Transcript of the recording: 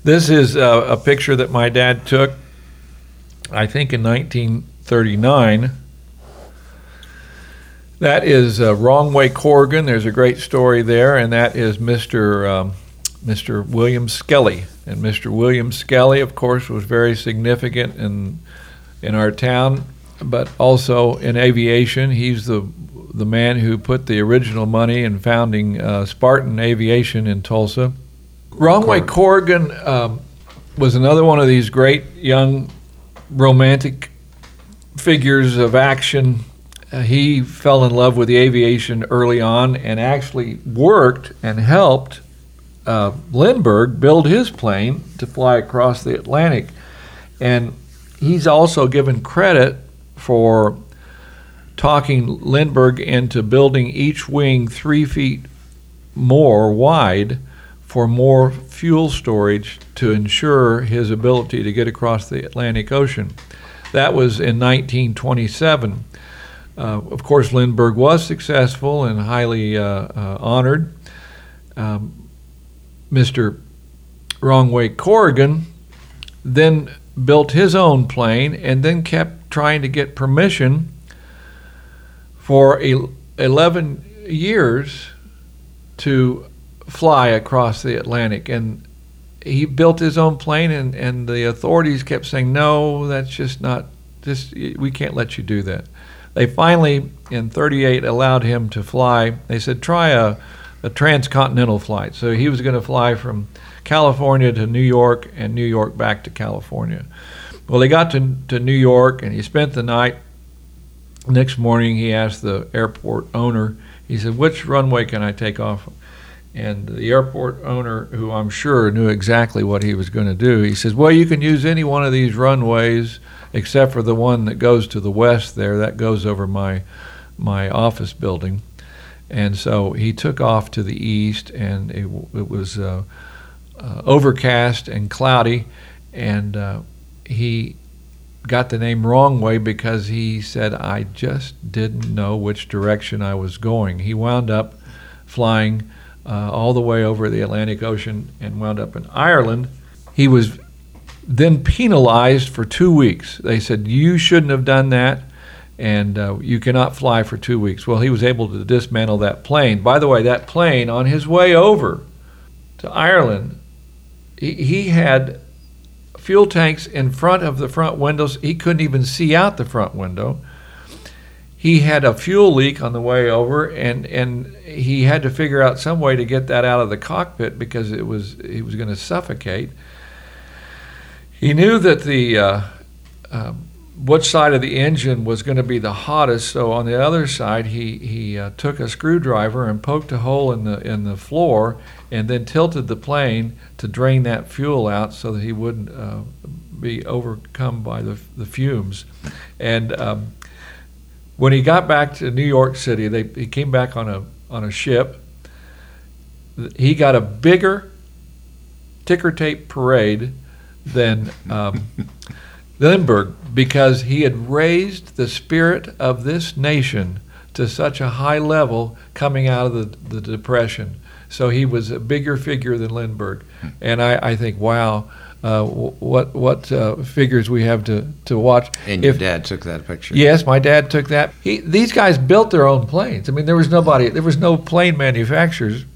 This is a picture that my dad took, I think, in 1939. That is Wrong-Way Corrigan. There's a great story there, and that is Mr. William Skelly. And Mr. William Skelly, of course, was very significant in our town, but also in aviation. He's the man who put the original money in founding Spartan Aviation in Tulsa. Wrong-Way Corrigan was another one of these great young romantic figures of action. He fell in love with the aviation early on and actually worked and helped Lindbergh build his plane to fly across the Atlantic. And he's also given credit for talking Lindbergh into building each wing 3 feet more wide for more fuel storage to ensure his ability to get across the Atlantic Ocean. That was in 1927. Of course, Lindbergh was successful and highly honored. Mr. Wrong-Way Corrigan then built his own plane and then kept trying to get permission for 11 years to fly across the Atlantic. And he built his own plane, and the authorities kept saying, no, that's just not, we can't let you do that. They finally, in 1938, allowed him to fly. They said, try a transcontinental flight. So he was going to fly from California to New York and New York back to California. Well, they got to New York, and he spent the night. Next morning, he asked the airport owner, he said, which runway can I take off? And the airport owner, who I'm sure knew exactly what he was going to do, he says, well, you can use any one of these runways except for the one that goes to the west there. That goes over my office building. And so he took off to the east, and it was overcast and cloudy, and he got the name Wrong-Way because he said, I just didn't know which direction I was going. He wound up flying all the way over the Atlantic Ocean and wound up in Ireland. He was then penalized for 2 weeks. They said, you shouldn't have done that, and you cannot fly for 2 weeks. Well, he was able to dismantle that plane. By the way, that plane, on his way over to Ireland, he had fuel tanks in front of the front windows. He couldn't even see out the front window. He had a fuel leak on the way over, and he had to figure out some way to get that out of the cockpit because he was going to suffocate. He knew that the which side of the engine was going to be the hottest, so on the other side he took a screwdriver and poked a hole in the floor and then tilted the plane to drain that fuel out so that he wouldn't be overcome by the fumes. And when he got back to New York City, he came back on a ship. He got a bigger ticker tape parade than Lindbergh, because he had raised the spirit of this nation to such a high level coming out of the Depression. So he was a bigger figure than Lindbergh. And I think, wow, what figures we have to watch. And your dad took that picture. Yes, my dad took that. These guys built their own planes. I mean, there was no plane manufacturers